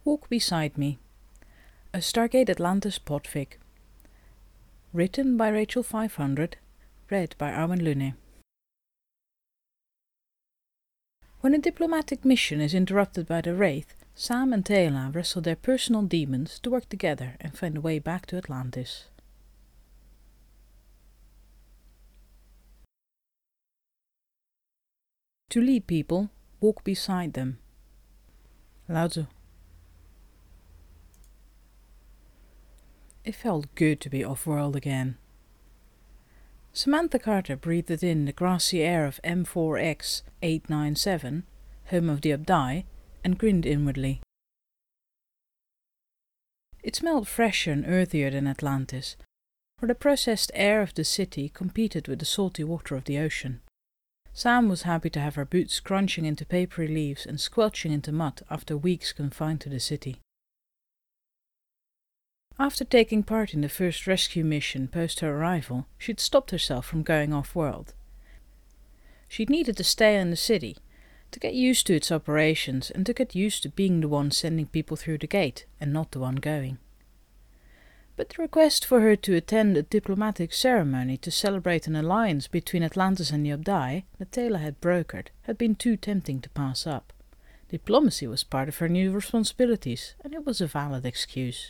Walk Beside Me, a Stargate Atlantis podfic. Written by Rachel 500, read by Arwen Lune. When a diplomatic mission is interrupted by the Wraith, Sam and Teyla wrestle their personal demons to work together and find a way back to Atlantis. To lead people, walk beside them. Lao Tzu. It felt good to be off-world again. Samantha Carter breathed in the grassy air of M4X 897, home of the Abdai, and grinned inwardly. It smelled fresher and earthier than Atlantis, where the processed air of the city competed with the salty water of the ocean. Sam was happy to have her boots crunching into papery leaves and squelching into mud after weeks confined to the city. After taking part in the first rescue mission post her arrival, she'd stopped herself from going off-world. She'd needed to stay in the city, to get used to its operations and to get used to being the one sending people through the gate and not the one going. But the request for her to attend a diplomatic ceremony to celebrate an alliance between Atlantis and the Abdai that Teyla had brokered had been too tempting to pass up. Diplomacy was part of her new responsibilities, and it was a valid excuse.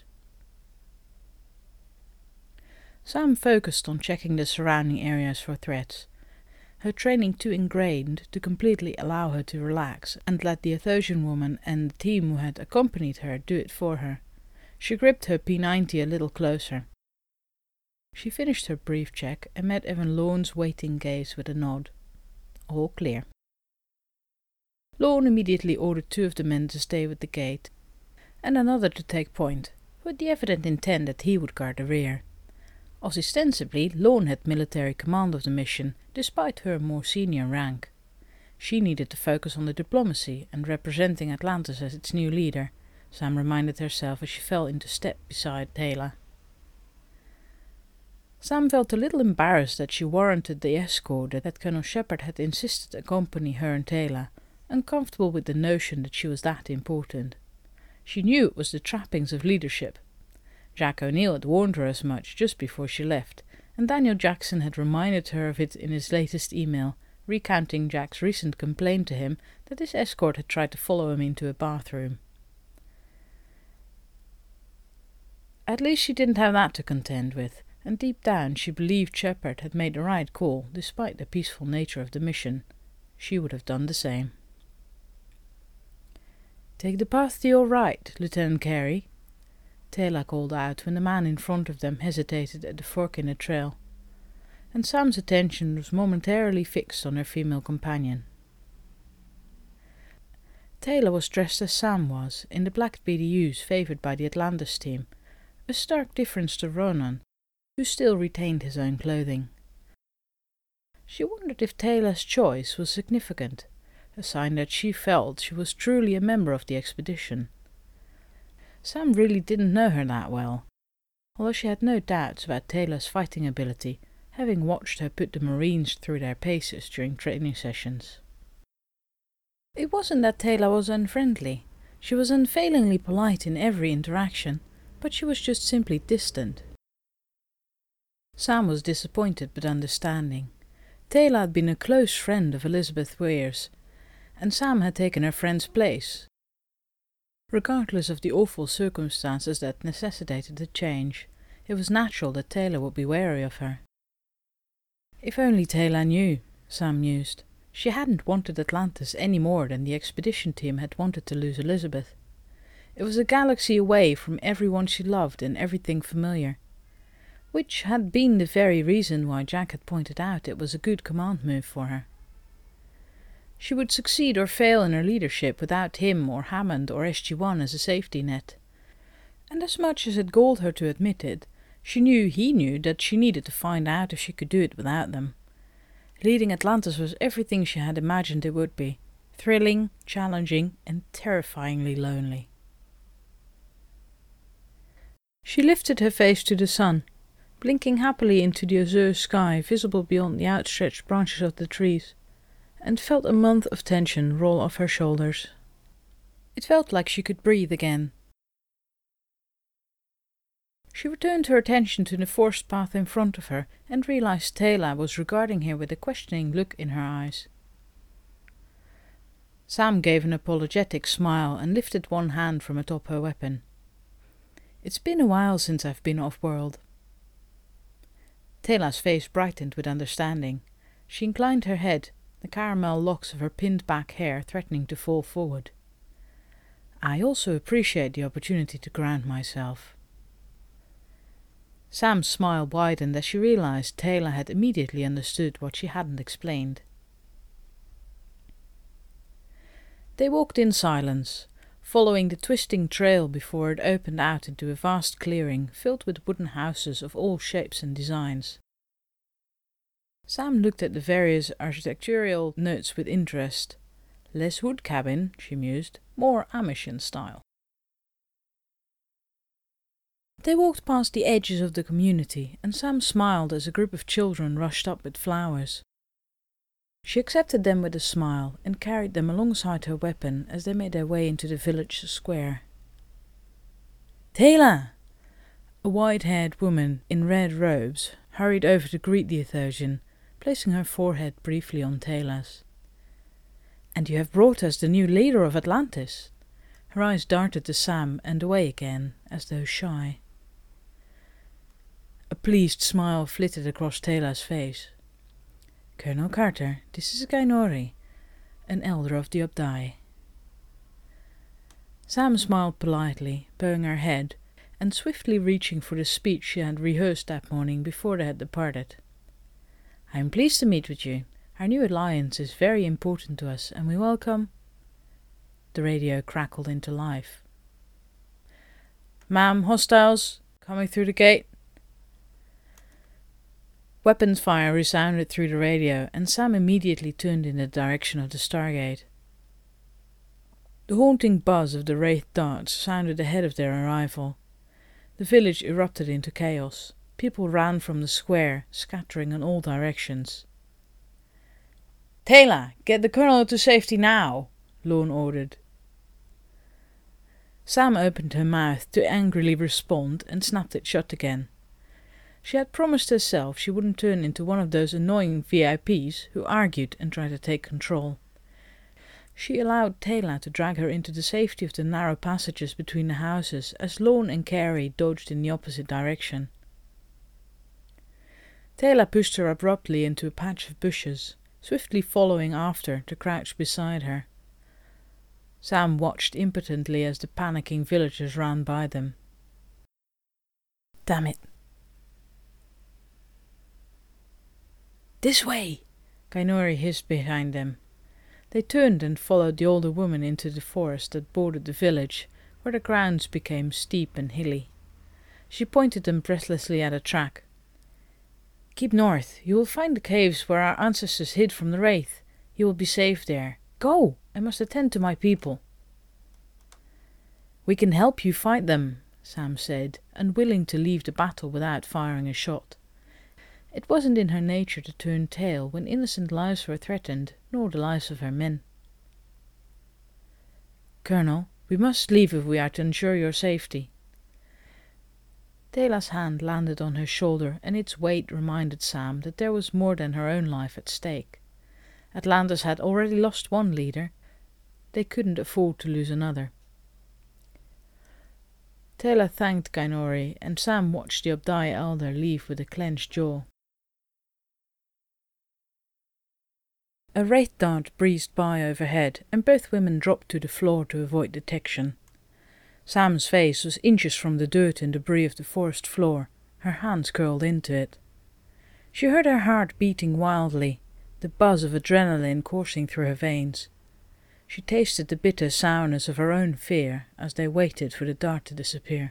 Sam focused on checking the surrounding areas for threats, her training too ingrained to completely allow her to relax and let the Athosian woman and the team who had accompanied her do it for her. She gripped her P90 a little closer. She finished her brief check and met Evan Lorne's waiting gaze with a nod. All clear. Lorne immediately ordered 2 of the men to stay with the gate, and another to take point, with the evident intent that he would guard the rear. Ostensibly, Lorne had military command of the mission, despite her more senior rank. She needed to focus on the diplomacy and representing Atlantis as its new leader, Sam reminded herself as she fell into step beside Teyla. Sam felt a little embarrassed that she warranted the escort that Colonel Shepard had insisted accompany her and Teyla, uncomfortable with the notion that she was that important. She knew it was the trappings of leadership. Jack O'Neill had warned her as much just before she left, and Daniel Jackson had reminded her of it in his latest email, recounting Jack's recent complaint to him that his escort had tried to follow him into a bathroom. At least she didn't have that to contend with, and deep down she believed Shepard had made the right call, despite the peaceful nature of the mission. She would have done the same. "Take the path to your right, Lieutenant Carey," Teyla called out when the man in front of them hesitated at the fork in the trail, and Sam's attention was momentarily fixed on her female companion. Teyla was dressed as Sam was, in the black BDUs favoured by the Atlantis team, a stark difference to Ronan, who still retained his own clothing. She wondered if Teyla's choice was significant, a sign that she felt she was truly a member of the expedition. Sam really didn't know her that well, although she had no doubts about Teyla's fighting ability, having watched her put the Marines through their paces during training sessions. It wasn't that Teyla was unfriendly. She was unfailingly polite in every interaction, but she was just simply distant. Sam was disappointed but understanding. Teyla had been a close friend of Elizabeth Weir's, and Sam had taken her friend's place. Regardless of the awful circumstances that necessitated the change, it was natural that Teyla would be wary of her. If only Teyla knew, Sam mused. She hadn't wanted Atlantis any more than the expedition team had wanted to lose Elizabeth. It was a galaxy away from everyone she loved and everything familiar, which had been the very reason why Jack had pointed out it was a good command move for her. She would succeed or fail in her leadership without him or Hammond or SG-1 as a safety net. And as much as it galled her to admit it, she knew he knew that she needed to find out if she could do it without them. Leading Atlantis was everything she had imagined it would be, thrilling, challenging, and terrifyingly lonely. She lifted her face to the sun, blinking happily into the azure sky visible beyond the outstretched branches of the trees, and felt a month of tension roll off her shoulders. It felt like she could breathe again, She returned her attention to the forest path in front of her and realized Tayla was regarding her with a questioning look in her eyes. Sam gave an apologetic smile and lifted one hand from atop her weapon. "It's been a while since I've been off-world." Tayla's face brightened with understanding. She inclined her head, the caramel locks of her pinned-back hair threatening to fall forward. "I also appreciate the opportunity to ground myself." Sam's smile widened as she realized Tayla had immediately understood what she hadn't explained. They walked in silence, following the twisting trail before it opened out into a vast clearing filled with wooden houses of all shapes and designs. Sam looked at the various architectural notes with interest. "Less wood cabin," she mused, "more Amish in style." They walked past the edges of the community, and Sam smiled as a group of children rushed up with flowers. She accepted them with a smile and carried them alongside her weapon as they made their way into the village square. "Tayla!" A white-haired woman in red robes hurried over to greet the Athosian, placing her forehead briefly on Tayla's. "And you have brought us the new leader of Atlantis." Her eyes darted to Sam and away again, as though shy. A pleased smile flitted across Tayla's face. "Colonel Carter, this is Gainori, an elder of the Abdai." Sam smiled politely, bowing her head, and swiftly reaching for the speech she had rehearsed that morning before they had departed. "I am pleased to meet with you. Our new alliance is very important to us, and we welcome—" The radio crackled into life. "Ma'am, hostiles, coming through the gate." Weapons fire resounded through the radio, and Sam immediately turned in the direction of the Stargate. The haunting buzz of the wraith darts sounded ahead of their arrival. The village erupted into chaos. People ran from the square, scattering in all directions. "Tayla, get the colonel to safety now," Lorne ordered. Sam opened her mouth to angrily respond and snapped it shut again. She had promised herself she wouldn't turn into one of those annoying VIPs who argued and tried to take control. She allowed Tayla to drag her into the safety of the narrow passages between the houses as Lorne and Carey dodged in the opposite direction. Tayla pushed her abruptly into a patch of bushes, swiftly following after to crouch beside her. Sam watched impotently as the panicking villagers ran by them. "Damn it." "This way!" Gainori hissed behind them. They turned and followed the older woman into the forest that bordered the village, where the grounds became steep and hilly. She pointed them breathlessly at a track. "Keep north. You will find the caves where our ancestors hid from the wraith. You will be safe there. Go! I must attend to my people." "We can help you fight them," Sam said, unwilling to leave the battle without firing a shot. It wasn't in her nature to turn tail when innocent lives were threatened, nor the lives of her men. "Colonel, we must leave if we are to ensure your safety." Tayla's hand landed on her shoulder, and its weight reminded Sam that there was more than her own life at stake. Atlantis had already lost one leader. They couldn't afford to lose another. Tayla thanked Gainori, and Sam watched the Abdai elder leave with a clenched jaw. A wraith dart breezed by overhead, and both women dropped to the floor to avoid detection. Sam's face was inches from the dirt and debris of the forest floor, her hands curled into it. She heard her heart beating wildly, the buzz of adrenaline coursing through her veins. She tasted the bitter sourness of her own fear as they waited for the dart to disappear.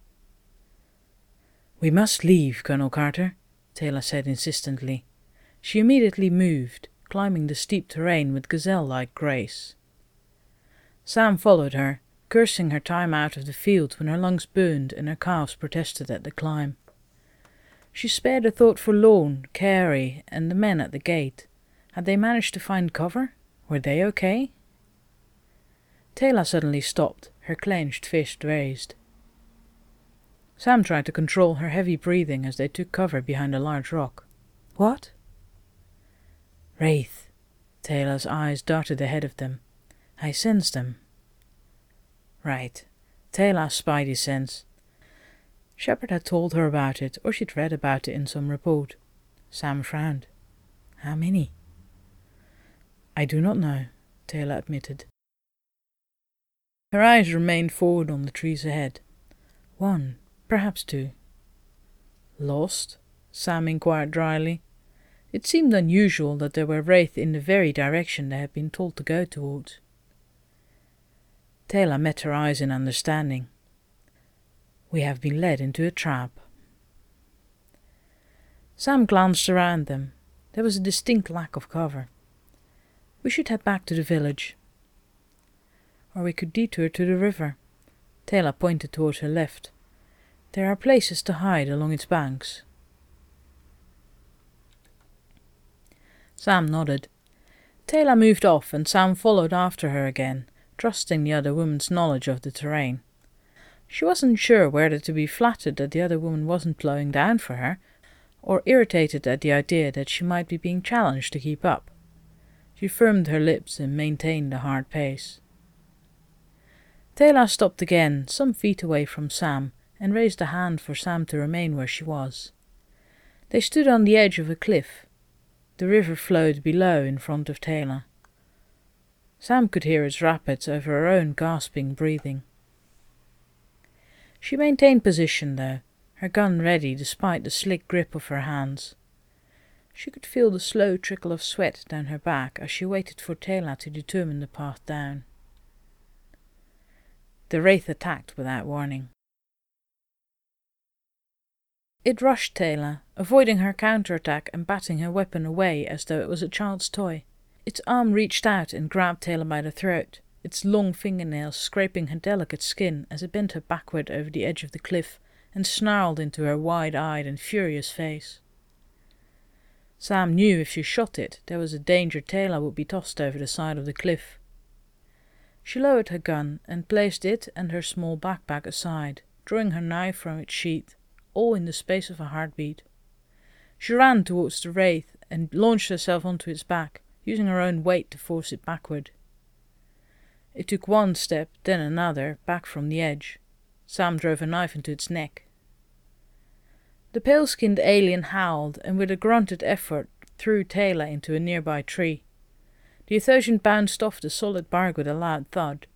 "We must leave, Colonel Carter," Tayla said insistently. She immediately moved, climbing the steep terrain with gazelle-like grace. Sam followed her, cursing her time out of the field when her lungs burned and her calves protested at the climb. She spared a thought for Lorne, Carey, and the men at the gate. Had they managed to find cover? Were they okay? Tayla suddenly stopped, her clenched fist raised. Sam tried to control her heavy breathing as they took cover behind a large rock. What? Wraith. Taylor's eyes darted ahead of them. I sense them. Right. Taylor's spidey sense. Shepard had told her about it, or she'd read about it in some report. Sam frowned. How many? I do not know, Taylor admitted. Her eyes remained forward on the trees ahead. 1, perhaps 2. Lost? Sam inquired dryly. It seemed unusual that there were wraith in the very direction they had been told to go towards. Taylor met her eyes in understanding. We have been led into a trap. Sam glanced around them. There was a distinct lack of cover. We should head back to the village. Or we could detour to the river. Taylor pointed towards her left. There are places to hide along its banks. Sam nodded. Taylor moved off and Sam followed after her again, trusting the other woman's knowledge of the terrain. She wasn't sure whether to be flattered that the other woman wasn't slowing down for her, or irritated at the idea that she might be being challenged to keep up. She firmed her lips and maintained a hard pace. Taylor stopped again, some feet away from Sam, and raised a hand for Sam to remain where she was. They stood on the edge of a cliff. The river flowed below in front of Taylor. Sam could hear its rapids over her own gasping breathing. She maintained position, though, her gun ready despite the slick grip of her hands. She could feel the slow trickle of sweat down her back as she waited for Taylor to determine the path down. The wraith attacked without warning. It rushed Taylor, avoiding her counterattack and batting her weapon away as though it was a child's toy. Its arm reached out and grabbed Taylor by the throat, its long fingernails scraping her delicate skin as it bent her backward over the edge of the cliff and snarled into her wide-eyed and furious face. Sam knew if she shot it, there was a danger Taylor would be tossed over the side of the cliff. She lowered her gun and placed it and her small backpack aside, drawing her knife from its sheath, all in the space of a heartbeat. She ran towards the wraith and launched herself onto its back, using her own weight to force it backward. It took one step, then another, back from the edge. Sam drove a knife into its neck. The pale-skinned alien howled and with a grunted effort threw Taylor into a nearby tree. The Athosian bounced off the solid bark with a loud thud.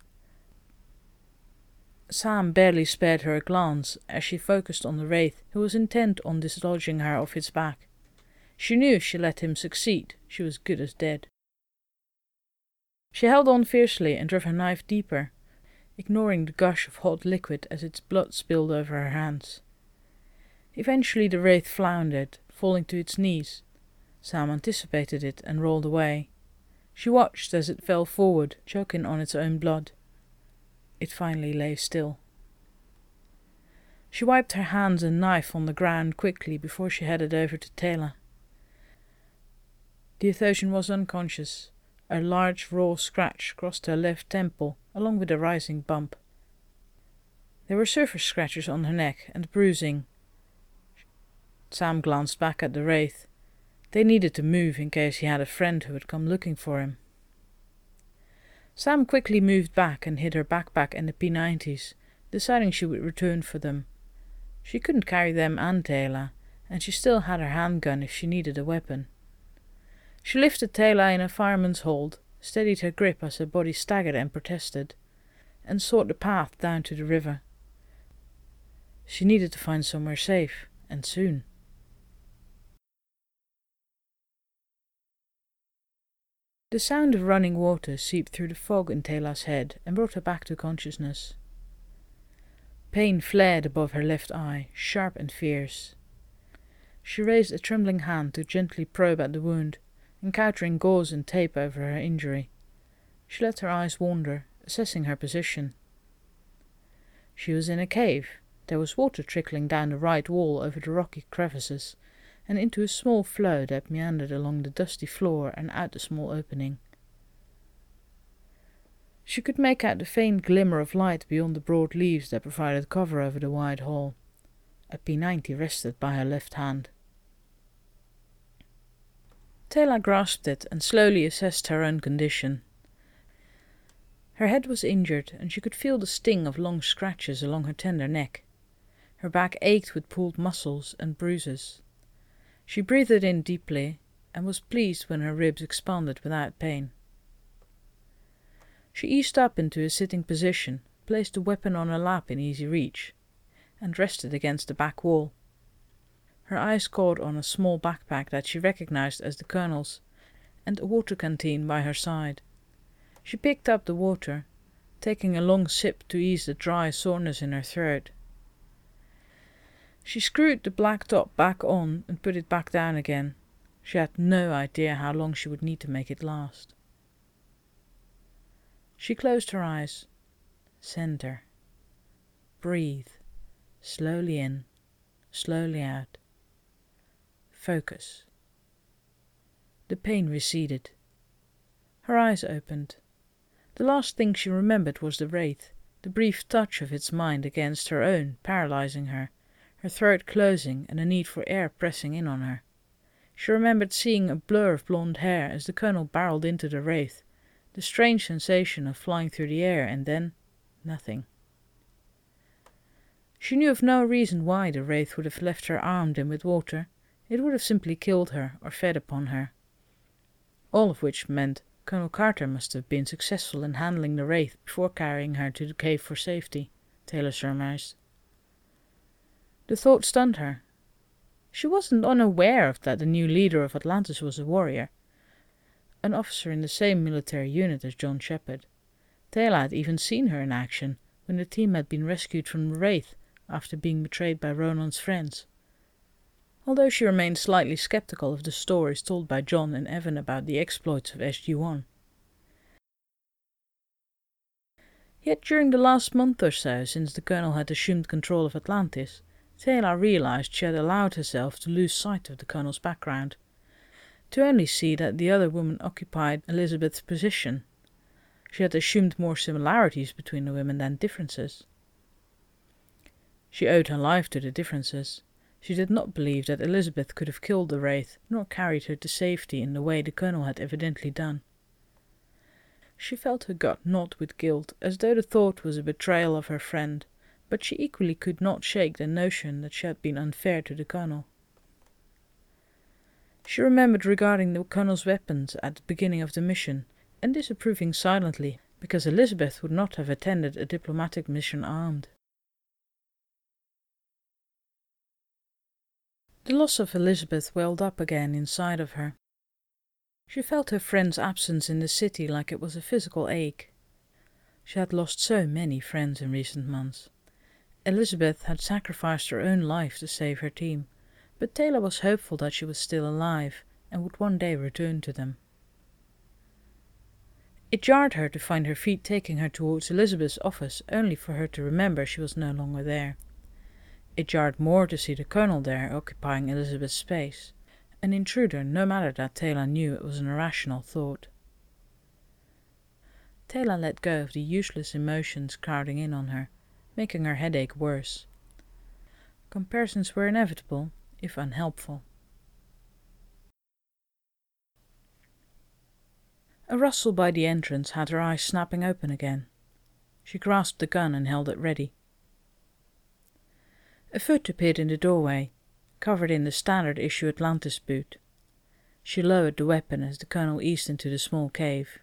Sam barely spared her a glance as she focused on the wraith, who was intent on dislodging her off its back. She knew if she let him succeed, she was good as dead. She held on fiercely and drove her knife deeper, ignoring the gush of hot liquid as its blood spilled over her hands. Eventually the wraith floundered, falling to its knees. Sam anticipated it and rolled away. She watched as it fell forward, choking on its own blood. It finally lay still. She wiped her hands and knife on the ground quickly before she headed over to Taylor. The Athosian was unconscious. A large raw scratch crossed her left temple, along with a rising bump. There were surface scratches on her neck and bruising. Sam glanced back at the wraith. They needed to move in case he had a friend who had come looking for him. Sam quickly moved back and hid her backpack and the P90s, deciding she would return for them. She couldn't carry them and Taylor, and she still had her handgun if she needed a weapon. She lifted Taylor in a fireman's hold, steadied her grip as her body staggered and protested, and sought the path down to the river. She needed to find somewhere safe, and soon. The sound of running water seeped through the fog in Taylor's head and brought her back to consciousness. Pain flared above her left eye, sharp and fierce. She raised a trembling hand to gently probe at the wound, encountering gauze and tape over her injury. She let her eyes wander, assessing her position. She was in a cave. There was water trickling down the right wall over the rocky crevices, and into a small flow that meandered along the dusty floor and out the small opening. She could make out the faint glimmer of light beyond the broad leaves that provided cover over the wide hall. A P90 rested by her left hand. Teyla grasped it and slowly assessed her own condition. Her head was injured, and she could feel the sting of long scratches along her tender neck. Her back ached with pulled muscles and bruises. She breathed in deeply, and was pleased when her ribs expanded without pain. She eased up into a sitting position, placed the weapon on her lap in easy reach, and rested against the back wall. Her eyes caught on a small backpack that she recognized as the Colonel's, and a water canteen by her side. She picked up the water, taking a long sip to ease the dry soreness in her throat. She screwed the black top back on and put it back down again. She had no idea how long she would need to make it last. She closed her eyes. Center. Breathe. Slowly in, slowly out. Focus. The pain receded. Her eyes opened. The last thing she remembered was the wraith, the brief touch of its mind against her own, paralyzing her throat closing and the need for air pressing in on her. She remembered seeing a blur of blonde hair as the Colonel barreled into the wraith, the strange sensation of flying through the air, and then nothing. She knew of no reason why the wraith would have left her armed and with water. It would have simply killed her or fed upon her. All of which meant Colonel Carter must have been successful in handling the wraith before carrying her to the cave for safety, Teyla surmised. The thought stunned her. She wasn't unaware of that the new leader of Atlantis was a warrior, an officer in the same military unit as John Shepard. Teyla had even seen her in action when the team had been rescued from the wraith after being betrayed by Ronan's friends. Although she remained slightly skeptical of the stories told by John and Evan about the exploits of SG-1. Yet during the last month or so since the Colonel had assumed control of Atlantis, Teyla realized she had allowed herself to lose sight of the Colonel's background, to only see that the other woman occupied Elizabeth's position. She had assumed more similarities between the women than differences. She owed her life to the differences. She did not believe that Elizabeth could have killed the wraith, nor carried her to safety in the way the Colonel had evidently done. She felt her gut knot with guilt, as though the thought was a betrayal of her friend, but she equally could not shake the notion that she had been unfair to the Colonel. She remembered regarding the Colonel's weapons at the beginning of the mission, and disapproving silently, because Elizabeth would not have attended a diplomatic mission armed. The loss of Elizabeth welled up again inside of her. She felt her friend's absence in the city like it was a physical ache. She had lost so many friends in recent months. Elizabeth had sacrificed her own life to save her team, but Teyla was hopeful that she was still alive and would one day return to them. It jarred her to find her feet taking her towards Elizabeth's office, only for her to remember she was no longer there. It jarred more to see the Colonel there occupying Elizabeth's space, an intruder no matter that Teyla knew it was an irrational thought. Teyla let go of the useless emotions crowding in on her, making her headache worse. Comparisons were inevitable, if unhelpful. A rustle by the entrance had her eyes snapping open again. She grasped the gun and held it ready. A foot appeared in the doorway, covered in the standard issue Atlantis boot. She lowered the weapon as the Colonel eased into the small cave.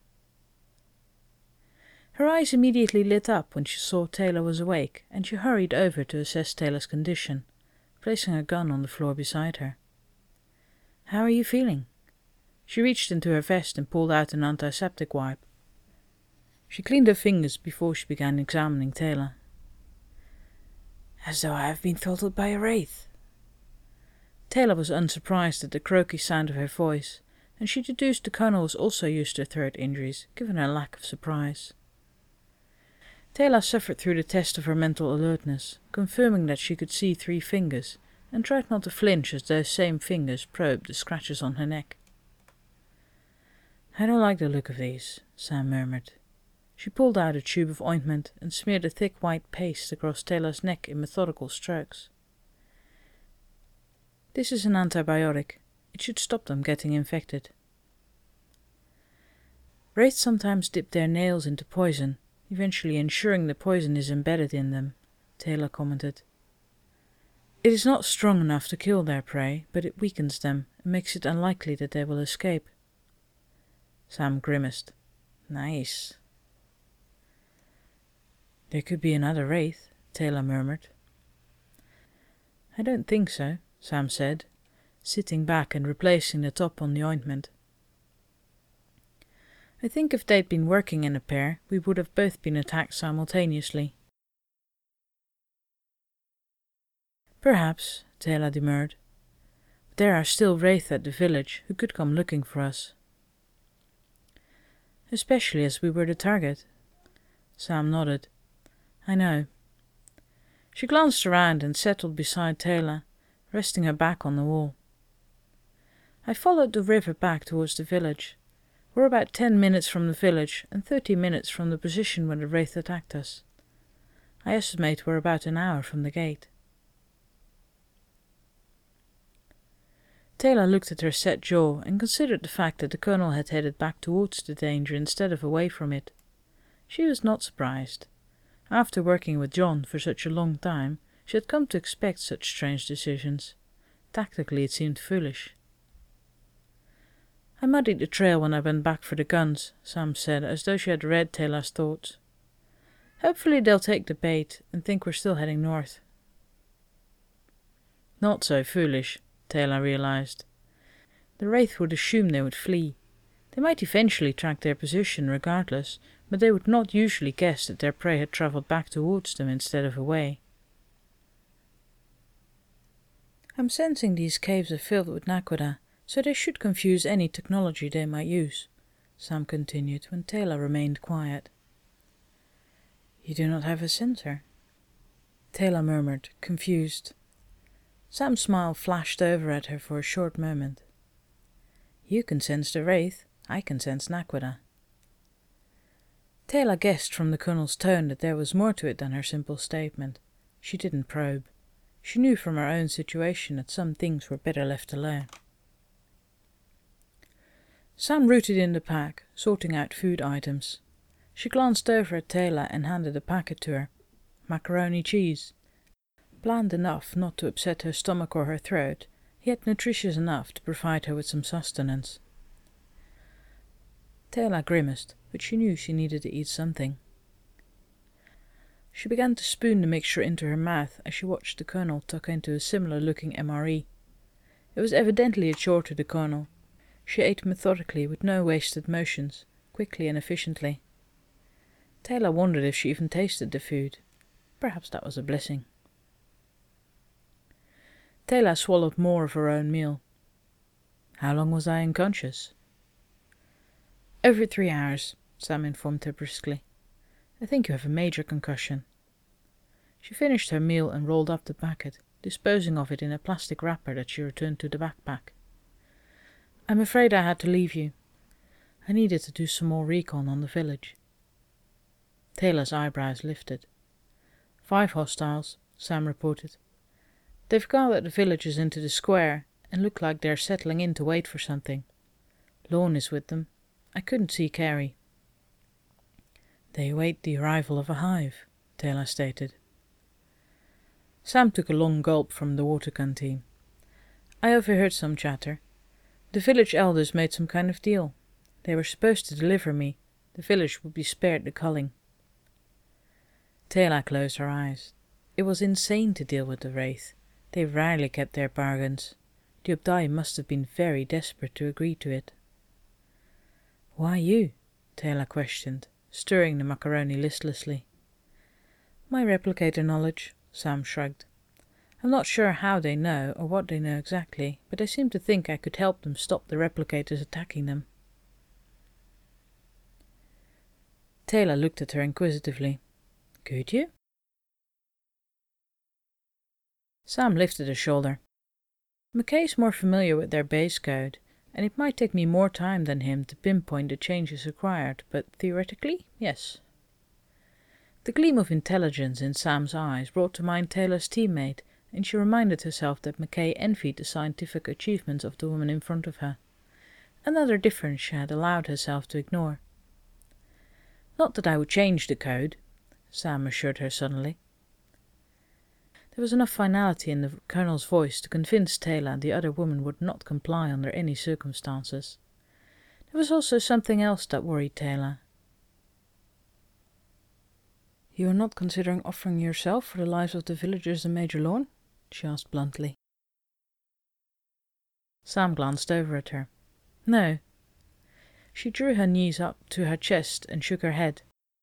Her eyes immediately lit up when she saw Teyla was awake, and she hurried over to assess Teyla's condition, placing her gun on the floor beside her. "How are you feeling?" She reached into her vest and pulled out an antiseptic wipe. She cleaned her fingers before she began examining Teyla. "As though I have been throttled by a wraith." Teyla was unsurprised at the croaky sound of her voice, and she deduced the Colonel was also used to throat injuries, given her lack of surprise. Teyla suffered through the test of her mental alertness, confirming that she could see 3 fingers, and tried not to flinch as those same fingers probed the scratches on her neck. "I don't like the look of these," Sam murmured. She pulled out a tube of ointment and smeared a thick white paste across Taylor's neck in methodical strokes. This is an antibiotic. It should stop them getting infected. Wraiths sometimes dip their nails into poison, eventually ensuring the poison is embedded in them, Taylor commented. It is not strong enough to kill their prey, but it weakens them and makes it unlikely that they will escape. Sam grimaced. Nice. There could be another wraith, Taylor murmured. I don't think so, Sam said, sitting back and replacing the top on the ointment. I think if they'd been working in a pair, we would have both been attacked simultaneously. Perhaps, Taylor demurred. But there are still wraiths at the village who could come looking for us. Especially as we were the target. Sam nodded. I know. She glanced around and settled beside Taylor, resting her back on the wall. I followed the river back towards the village. We're about 10 minutes from the village and 30 minutes from the position where the wraith attacked us. I estimate we're about an hour from the gate. Taylor looked at her set jaw and considered the fact that the colonel had headed back towards the danger instead of away from it. She was not surprised. After working with John for such a long time, she had come to expect such strange decisions. Tactically it seemed foolish. I muddied the trail when I went back for the guns, Sam said, as though she had read Taylor's thoughts. Hopefully they'll take the bait and think we're still heading north. Not so foolish, Taylor realized. The wraith would assume they would flee. They might eventually track their position regardless, but they would not usually guess that their prey had travelled back towards them instead of away. I'm sensing these caves are filled with naquadah, so they should confuse any technology they might use, Sam continued when Taylor remained quiet. You do not have a sensor? Taylor murmured, confused. Sam's smile flashed over at her for a short moment. You can sense the wraith, I can sense naquadah. Taylor guessed from the colonel's tone that there was more to it than her simple statement. She didn't probe. She knew from her own situation that some things were better left alone. Sam rooted in the pack, sorting out food items. She glanced over at Taylor and handed a packet to her. Macaroni cheese. Bland enough not to upset her stomach or her throat, yet nutritious enough to provide her with some sustenance. Taylor grimaced, but she knew she needed to eat something. She began to spoon the mixture into her mouth as she watched the colonel tuck into a similar-looking MRE. It was evidently a chore to the colonel. She ate methodically with no wasted motions, quickly and efficiently. Taylor wondered if she even tasted the food. Perhaps that was a blessing. Taylor swallowed more of her own meal. How long was I unconscious? Over 3 hours, Sam informed her briskly. I think you have a major concussion. She finished her meal and rolled up the packet, disposing of it in a plastic wrapper that she returned to the backpack. I'm afraid I had to leave you. I needed to do some more recon on the village. Taylor's eyebrows lifted. 5 hostiles, Sam reported. They've gathered the villagers into the square and look like they're settling in to wait for something. Lorne is with them. I couldn't see Carey. They await the arrival of a hive, Taylor stated. Sam took a long gulp from the water canteen. I overheard some chatter. The village elders made some kind of deal. They were supposed to deliver me. The village would be spared the culling. Taylor closed her eyes. It was insane to deal with the wraith. They rarely kept their bargains. The Obdai must have been very desperate to agree to it. Why you? Taylor questioned, stirring the macaroni listlessly. My replicator knowledge, Sam shrugged. I'm not sure how they know or what they know exactly, but I seem to think I could help them stop the replicators attacking them. Taylor looked at her inquisitively. Could you? Sam lifted a shoulder. McKay's more familiar with their base code, and it might take me more time than him to pinpoint the changes required, but theoretically, yes. The gleam of intelligence in Sam's eyes brought to mind Taylor's teammate, and she reminded herself that McKay envied the scientific achievements of the woman in front of her. Another difference she had allowed herself to ignore. "Not that I would change the code," Sam assured her suddenly. There was enough finality in the Colonel's voice to convince Taylor the other woman would not comply under any circumstances. There was also something else that worried Taylor. "You are not considering offering yourself for the lives of the villagers in Major Lawn?" she asked bluntly. Sam glanced over at her. "No." She drew her knees up to her chest and shook her head.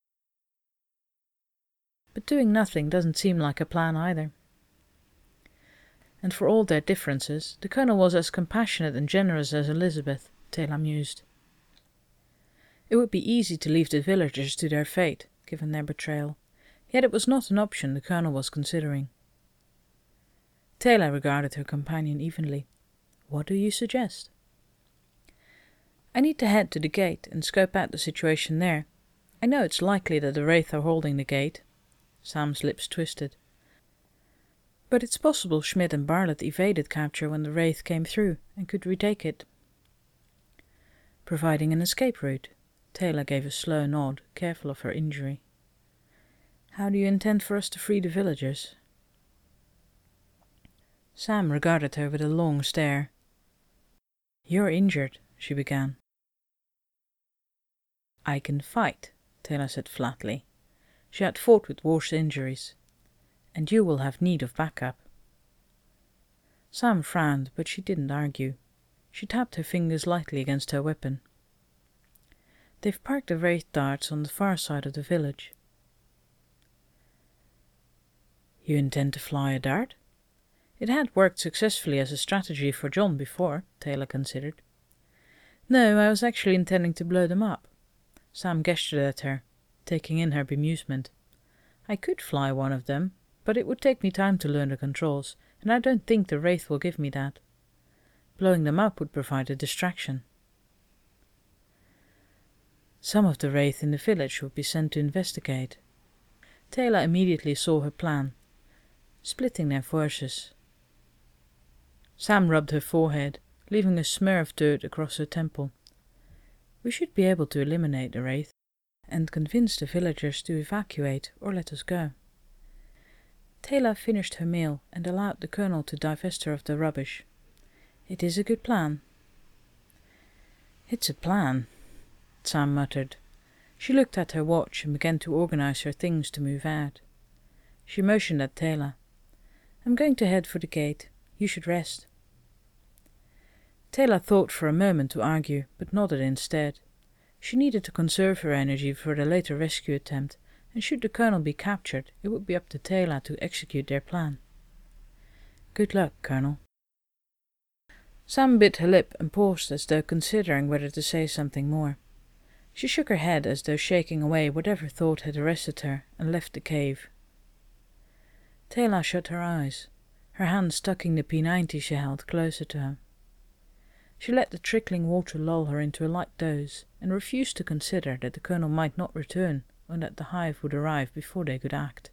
"But doing nothing doesn't seem like a plan either." And for all their differences, the Colonel was as compassionate and generous as Elizabeth, Taylor mused. It would be easy to leave the villagers to their fate, given their betrayal, yet it was not an option the Colonel was considering. Taylor regarded her companion evenly. "What do you suggest?" "I need to head to the gate and scope out the situation there. I know it's likely that the Wraith are holding the gate." Sam's lips twisted. "But it's possible Schmidt and Bartlett evaded capture when the Wraith came through and could retake it." "Providing an escape route." Taylor gave a slow nod, careful of her injury. "How do you intend for us to free the villagers?" Sam regarded her with a long stare. "You're injured," she began. "I can fight," Taylor said flatly. She had fought with worse injuries. "And you will have need of backup." Sam frowned, but she didn't argue. She tapped her fingers lightly against her weapon. "They've parked the Wraith darts on the far side of the village." "You intend to fly a dart?" It had worked successfully as a strategy for John before, Taylor considered. "No, I was actually intending to blow them up." Sam gestured at her, taking in her bemusement. "I could fly one of them, but it would take me time to learn the controls, and I don't think the Wraith will give me that. Blowing them up would provide a distraction." Some of the Wraith in the village would be sent to investigate. Taylor immediately saw her plan, splitting their forces. Sam rubbed her forehead, leaving a smear of dirt across her temple. "We should be able to eliminate the Wraith, and convince the villagers to evacuate or let us go." Taylor finished her meal and allowed the Colonel to divest her of the rubbish. "It is a good plan." "It's a plan," Sam muttered. She looked at her watch and began to organize her things to move out. She motioned at Taylor. "I'm going to head for the gate. You should rest." Taylor thought for a moment to argue, but nodded instead. She needed to conserve her energy for the later rescue attempt, and should the Colonel be captured, it would be up to Taylor to execute their plan. "Good luck, Colonel." Sam bit her lip and paused as though considering whether to say something more. She shook her head as though shaking away whatever thought had arrested her, and left the cave. Taylor shut her eyes, her hands tucking the P90 she held closer to her. She let the trickling water lull her into a light doze, and refused to consider that the Colonel might not return, or that the hive would arrive before they could act.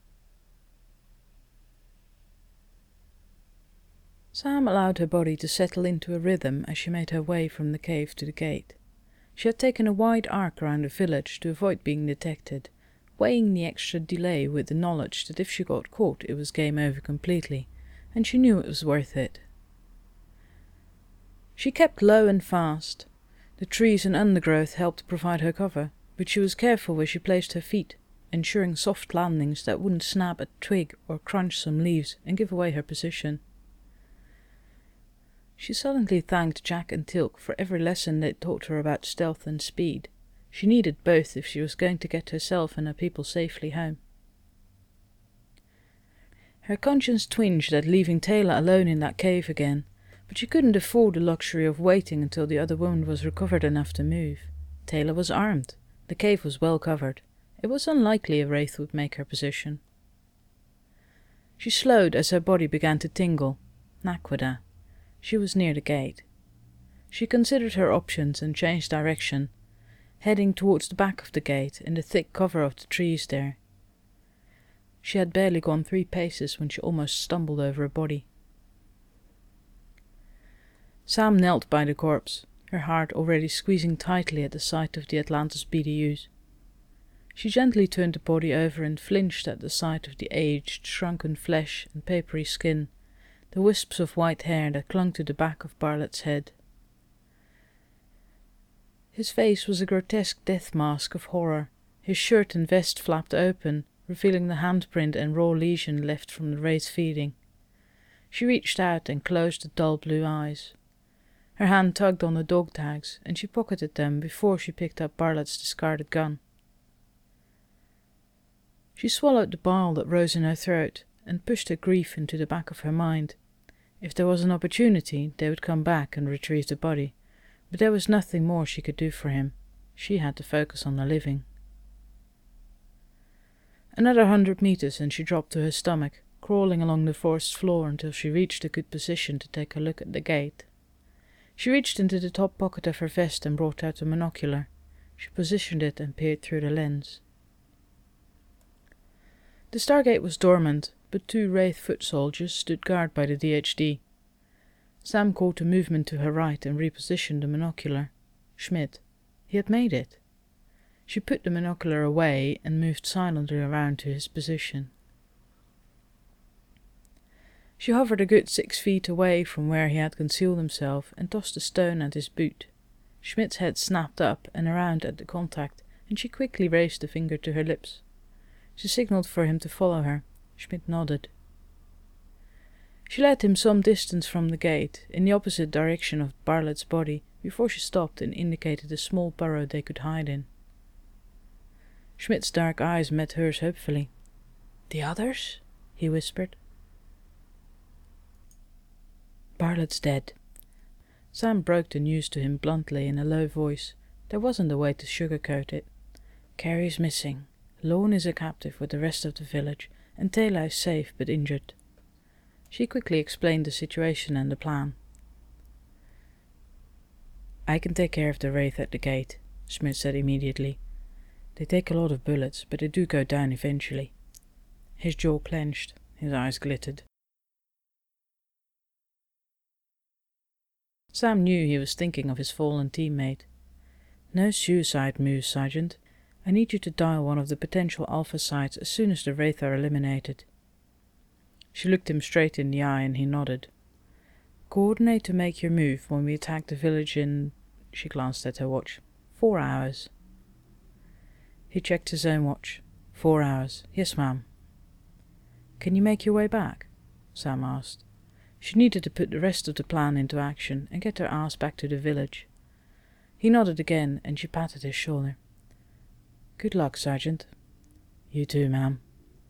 Sam allowed her body to settle into a rhythm as she made her way from the cave to the gate. She had taken a wide arc around the village to avoid being detected, weighing the extra delay with the knowledge that if she got caught it was game over completely, and she knew it was worth it. She kept low and fast. The trees and undergrowth helped provide her cover, but she was careful where she placed her feet, ensuring soft landings that wouldn't snap a twig or crunch some leaves and give away her position. She suddenly thanked Jack and Tilk for every lesson they'd taught her about stealth and speed. She needed both if she was going to get herself and her people safely home. Her conscience twinged at leaving Taylor alone in that cave again, but she couldn't afford the luxury of waiting until the other woman was recovered enough to move. Taylor was armed. The cave was well covered. It was unlikely a Wraith would make her position. She slowed as her body began to tingle. Naquadah. She was near the gate. She considered her options and changed direction, heading towards the back of the gate in the thick cover of the trees there. She had barely gone 3 paces when she almost stumbled over a body. Sam knelt by the corpse, her heart already squeezing tightly at the sight of the Atlantis BDUs. She gently turned the body over and flinched at the sight of the aged, shrunken flesh and papery skin, the wisps of white hair that clung to the back of Bartlett's head. His face was a grotesque death mask of horror. His shirt and vest flapped open, revealing the handprint and raw lesion left from the Wraith's feeding. She reached out and closed the dull blue eyes. Her hand tugged on the dog tags, and she pocketed them before she picked up Bartlett's discarded gun. She swallowed the bile that rose in her throat and pushed her grief into the back of her mind. If there was an opportunity, they would come back and retrieve the body, but there was nothing more she could do for him. She had to focus on the living. Another 100 meters and she dropped to her stomach, crawling along the forest floor until she reached a good position to take a look at the gate. She reached into the top pocket of her vest and brought out a monocular. She positioned it and peered through the lens. The Stargate was dormant, but 2 Wraith foot soldiers stood guard by the DHD. Sam caught a movement to her right and repositioned the monocular. Schmidt. He had made it. She put the monocular away and moved silently around to his position. She hovered a good 6 feet away from where he had concealed himself and tossed a stone at his boot. Schmidt's head snapped up and around at the contact, and she quickly raised a finger to her lips. She signaled for him to follow her. Schmidt nodded. She led him some distance from the gate, in the opposite direction of Bartlett's body, before she stopped and indicated a small burrow they could hide in. Schmidt's dark eyes met hers hopefully. "The others?" he whispered. "Bartlett's dead." Sam broke the news to him bluntly in a low voice. There wasn't a way to sugarcoat it. "Carrie's missing. Lorne is a captive with the rest of the village, and Taylor is safe but injured." She quickly explained the situation and the plan. "I can take care of the Wraith at the gate," Schmidt said immediately. "They take a lot of bullets, but they do go down eventually." His jaw clenched, his eyes glittered. Sam knew he was thinking of his fallen teammate. "No suicide moves, Sergeant. I need you to dial one of the potential alpha sites as soon as the Wraith are eliminated." She looked him straight in the eye and he nodded. "Coordinate to make your move when we attack the village in," she glanced at her watch, "4 hours. He checked his own watch. 4 hours. "Yes, ma'am." "Can you make your way back?" Sam asked. She needed to put the rest of the plan into action and get her ass back to the village. He nodded again and she patted his shoulder. "Good luck, Sergeant." "You too, ma'am."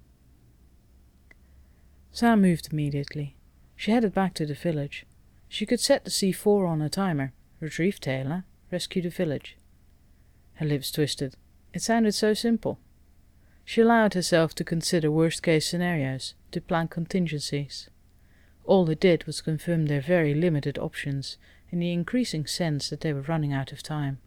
Sam moved immediately. She headed back to the village. She could set the C4 on a timer, retrieve Taylor, rescue the village. Her lips twisted. It sounded so simple. She allowed herself to consider worst-case scenarios, to plan contingencies. All it did was confirm their very limited options and the increasing sense that they were running out of time.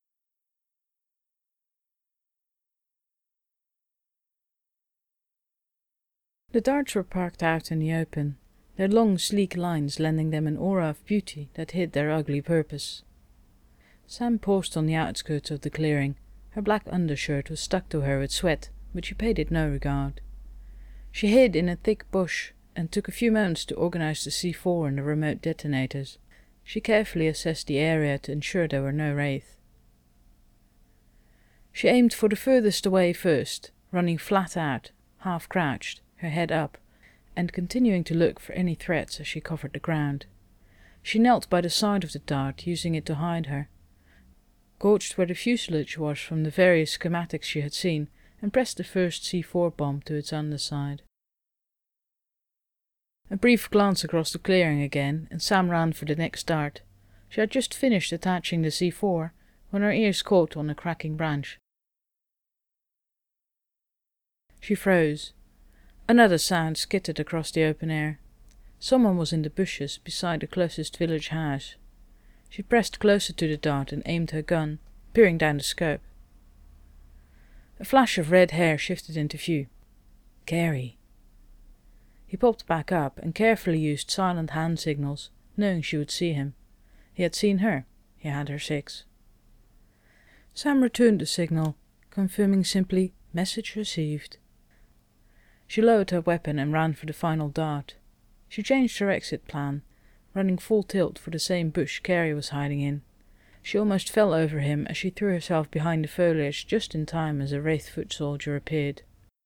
The darts were parked out in the open, their long sleek lines lending them an aura of beauty that hid their ugly purpose. Sam paused on the outskirts of the clearing. Her black undershirt was stuck to her with sweat, but she paid it no regard. She hid in a thick bush and took a few moments to organize the C4 and the remote detonators. She carefully assessed the area to ensure there were no Wraith. She aimed for the furthest away first, running flat out, half crouched, her head up, and continuing to look for any threats as she covered the ground. She knelt by the side of the dart, using it to hide her, gauged where the fuselage was from the various schematics she had seen, and pressed the first C4 bomb to its underside. A brief glance across the clearing again, and Sam ran for the next dart. She had just finished attaching the C4 when her ears caught on a cracking branch. She froze. Another sound skittered across the open air. Someone was in the bushes beside the closest village house. She pressed closer to the dart and aimed her gun, peering down the scope. A flash of red hair shifted into view. Carey. He popped back up and carefully used silent hand signals, knowing she would see him. He had seen her. He had her 6. Sam returned the signal, confirming simply, "Message received." She lowered her weapon and ran for the final dart. She changed her exit plan, running full tilt for the same bush Carey was hiding in. She almost fell over him as she threw herself behind the foliage just in time as a Wraith foot soldier appeared.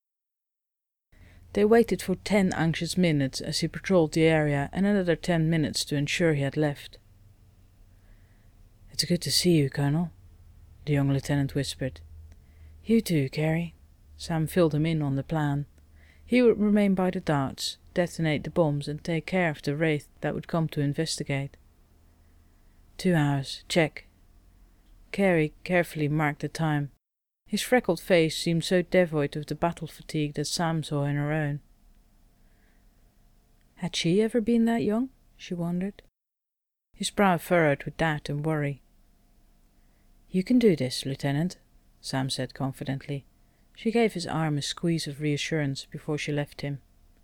They waited for 10 anxious minutes as he patrolled the area and another 10 minutes to ensure he had left. "It's good to see you, Colonel," the young lieutenant whispered. "You too, Carey." Sam filled him in on the plan. He would remain by the darts, detonate the bombs and take care of the Wraith that would come to investigate. 2 hours, check. Carey carefully marked the time. His freckled face seemed so devoid of the battle fatigue that Sam saw in her own. Had she ever been that young? She wondered. His brow furrowed with doubt and worry. "You can do this, Lieutenant," Sam said confidently. She gave his arm a squeeze of reassurance before she left him.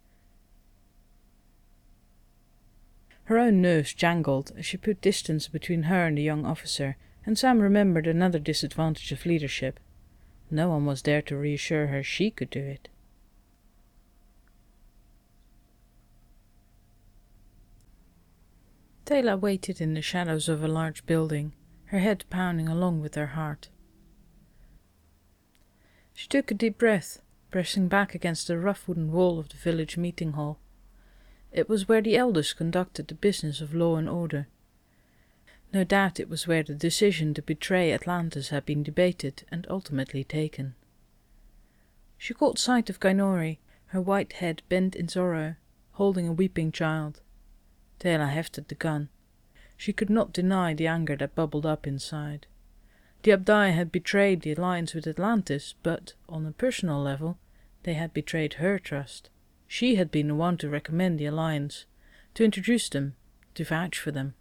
Her own nerves jangled as she put distance between her and the young officer, and Sam remembered another disadvantage of leadership. No one was there to reassure her she could do it. Teyla waited in the shadows of a large building, her head pounding along with her heart. She took a deep breath, pressing back against the rough wooden wall of the village meeting hall. It was where the elders conducted the business of law and order. No doubt it was where the decision to betray Atlantis had been debated and ultimately taken. She caught sight of Gainori, her white head bent in sorrow, holding a weeping child. Teyla hefted the gun. She could not deny the anger that bubbled up inside. The Abdai had betrayed the alliance with Atlantis, but, on a personal level, they had betrayed her trust. She had been the one to recommend the alliance, to introduce them, to vouch for them.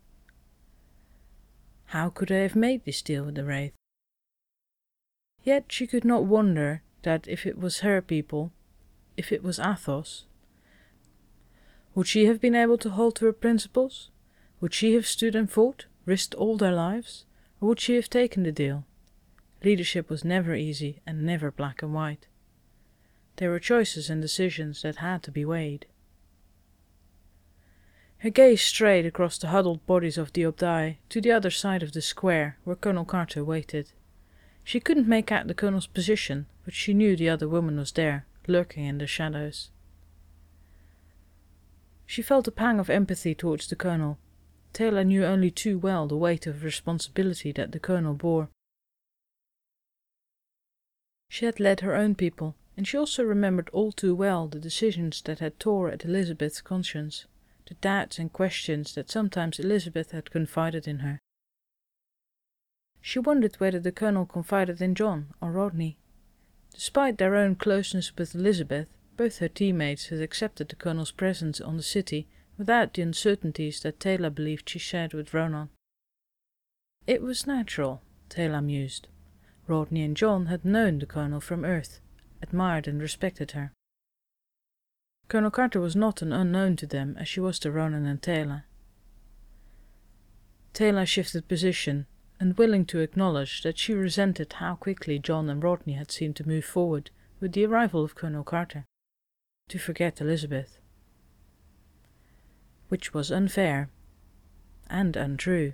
How could they have made this deal with the Wraith? Yet she could not wonder that if it was her people, if it was Athos, would she have been able to hold to her principles? Would she have stood and fought, risked all their lives? Or would she have taken the deal? Leadership was never easy and never black and white. There were choices and decisions that had to be weighed. Her gaze strayed across the huddled bodies of the Abdai to the other side of the square where Colonel Carter waited. She couldn't make out the colonel's position, but she knew the other woman was there, lurking in the shadows. She felt a pang of empathy towards the colonel. Teyla knew only too well the weight of responsibility that the colonel bore. She had led her own people, and she also remembered all too well the decisions that had tore at Elizabeth's conscience, the doubts and questions that sometimes Elizabeth had confided in her. She wondered whether the colonel confided in John or Rodney. Despite their own closeness with Elizabeth, both her teammates had accepted the colonel's presence on the city without the uncertainties that Teyla believed she shared with Ronan. It was natural, Teyla mused. Rodney and John had known the colonel from Earth, admired and respected her. Colonel Carter was not an unknown to them as she was to Ronan and Teyla. Teyla shifted position, unwilling to acknowledge that she resented how quickly John and Rodney had seemed to move forward with the arrival of Colonel Carter, to forget Elizabeth. Which was unfair and untrue.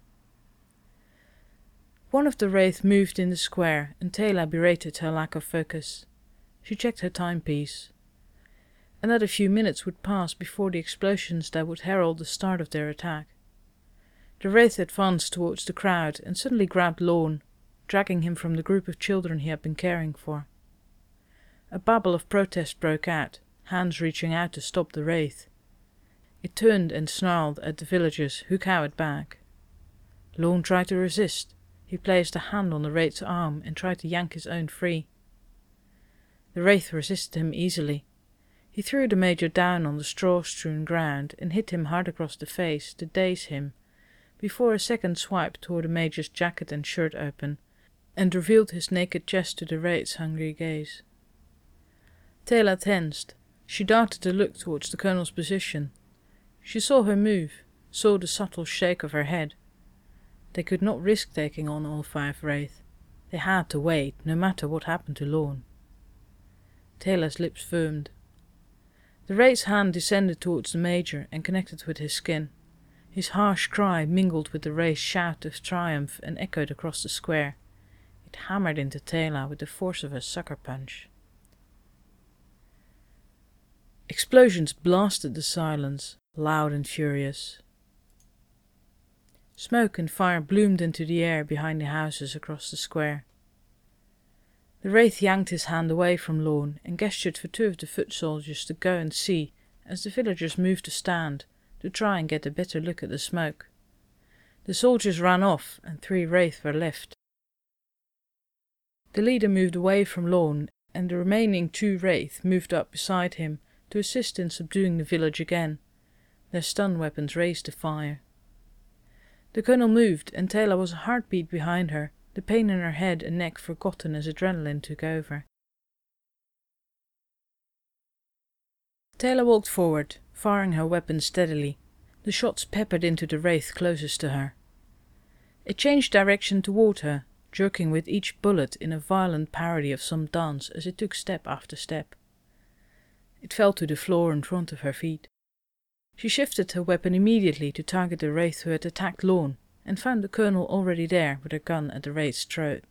One of the Wraith moved in the square, and Teyla berated her lack of focus. She checked her timepiece. Another few minutes would pass before the explosions that would herald the start of their attack. The Wraith advanced towards the crowd and suddenly grabbed Lorne, dragging him from the group of children he had been caring for. A babble of protest broke out, hands reaching out to stop the Wraith. It turned and snarled at the villagers, who cowered back. Lorne tried to resist. He placed a hand on the Wraith's arm and tried to yank his own free. The Wraith resisted him easily. He threw the Major down on the straw-strewn ground and hit him hard across the face to daze him, before a second swipe tore the Major's jacket and shirt open, and revealed his naked chest to the Wraith's hungry gaze. Taylor tensed. She darted a look towards the colonel's position. She saw her move, saw the subtle shake of her head. They could not risk taking on all 5 Wraith. They had to wait, no matter what happened to Lorne. Taylor's lips firmed. The Wraith's hand descended towards the Major and connected with his skin. His harsh cry mingled with the Wraith's shout of triumph and echoed across the square. It hammered into Taylor with the force of a sucker punch. Explosions blasted the silence, loud and furious. Smoke and fire bloomed into the air behind the houses across the square. The Wraith yanked his hand away from Lorne and gestured for 2 of the foot soldiers to go and see as the villagers moved to stand to try and get a better look at the smoke. The soldiers ran off and 3 Wraith were left. The leader moved away from Lorne and the remaining 2 Wraith moved up beside him to assist in subduing the village again. Their stun weapons raised to fire. The colonel moved and Taylor was a heartbeat behind her, the pain in her head and neck forgotten as adrenaline took over. Taylor walked forward, firing her weapon steadily. The shots peppered into the Wraith closest to her. It changed direction toward her, jerking with each bullet in a violent parody of some dance as it took step after step. It fell to the floor in front of her feet. She shifted her weapon immediately to target the Wraith who had attacked Lorne, and found the colonel already there with her gun at the Wraith's throat.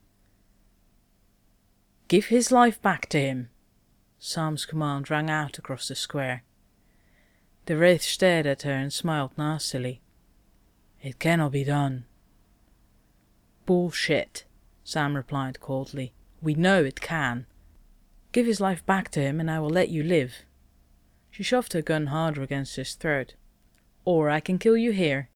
"Give his life back to him," Sam's command rang out across the square. The Wraith stared at her and smiled nastily. "It cannot be done." "Bullshit," Sam replied coldly. "We know it can. Give his life back to him and I will let you live." She shoved her gun harder against his throat. "Or I can kill you here."